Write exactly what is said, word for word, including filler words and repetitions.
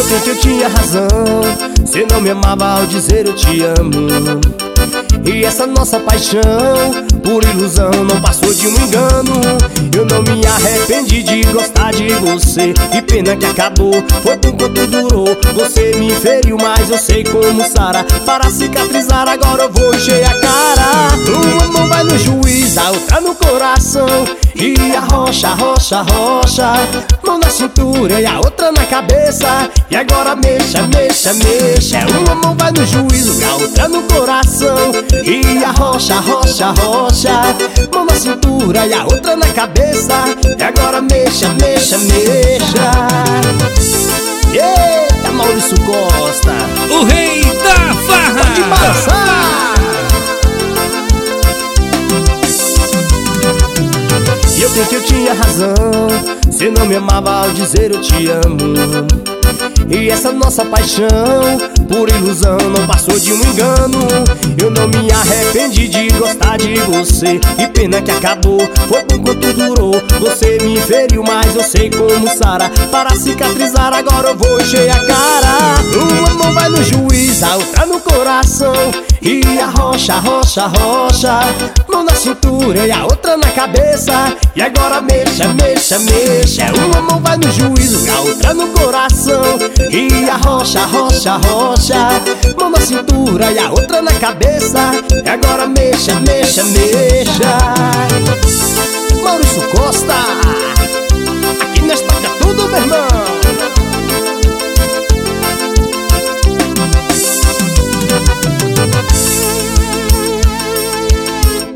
sei que eu tinha razão, cê não me amava ao dizer eu te amo. E essa nossa paixão, por ilusão, não passou de um engano. Eu não me arrependi de gostar de você, que pena que acabou, foi por quanto durou. Você me feriu, mas eu sei como sara. Para cicatrizar agora eu vou encher a cara. Uma mão vai no juiz, a outra no coração, e a rocha, rocha, rocha, mão na cintura e a outra na cabeça. E agora mexa, mexa, mexa. Uma mão vai no juízo e a outra no coração, e a rocha, rocha, rocha, mão na cintura e a outra na cabeça. E agora mexa, mexa, mexa. Eita, Maurício Costa, o rei da farra. pode balançar. E eu sei que eu tinha razão, cê não me amava ao dizer eu te amo. E essa nossa paixão, por ilusão, não passou de um engano. Eu não me arrependi de gostar de você, que pena que acabou, foi por quanto durou. Você me feriu, mas eu sei como sara. Para cicatrizar agora eu vou encher a cara. Uma mão vai no juiz, a outra no coração, e a rocha, rocha, rocha, mão na cintura e a outra na cabeça. E agora mexa, mexa, mexa. Uma mão vai no juízo e a outra no coração, e a rocha, rocha, rocha, mão na cintura e a outra na cabeça. E agora mexa, mexa, mexa. Maurício Costa, aqui nós toca tudo, meu irmão.